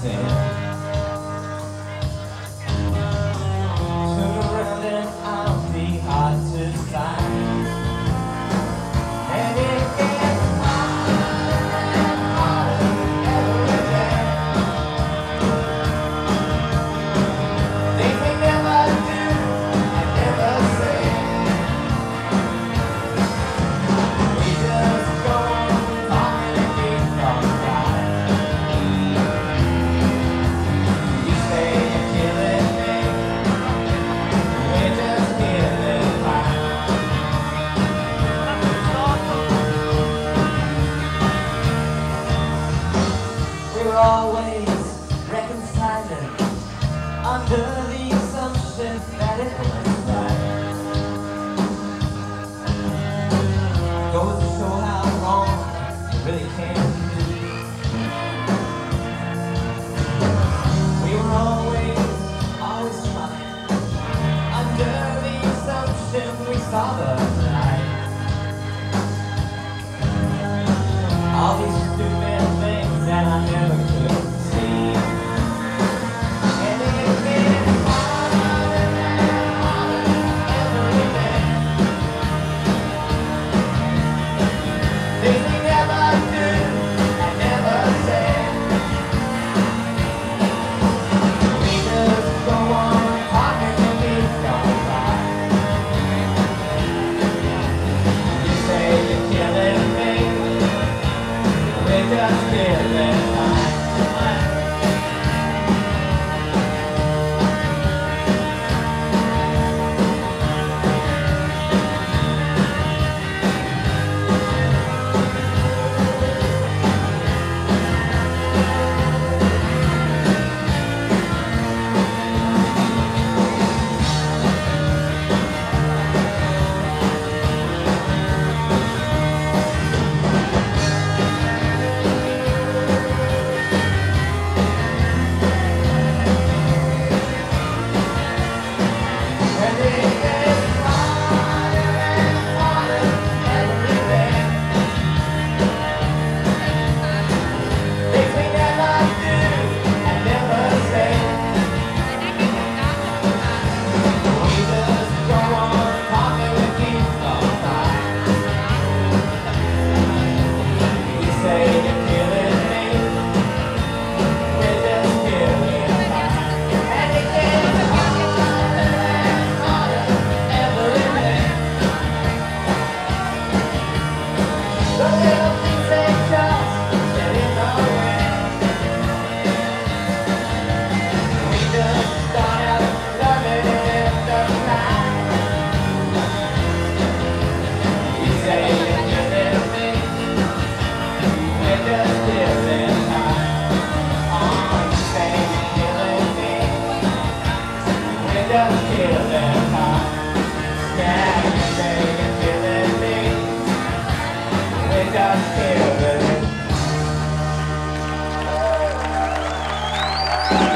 sin. Turn around and I'll be hard to find. And it gets harder and harder every day. Things we never do and never say. We just go on talking and keep on trying. You say you're killing me, we're just killing time. We're always reconciling under the assumption that it was right. Goes to show how wrong it really can be. We were always trying under the assumption we saw the light. All these stupid things that I never could see. And it gets harder and harder every day. Things we never do and never say. We just go on talking and keep on trying. You say you're killing me, we're just killing time. And it gets harder and harder every day. Things we never do and never say. We just go on talking and keep on trying. You say you're killing me, we're just killing time. And it gets harder and harder every day. The little things they just get in the way. We just start out loving it the time. You say you're killing me, we're just killing time. Oh, you say you're killing me, we're just killing time. Yeah, you say you're killing me, we're just killing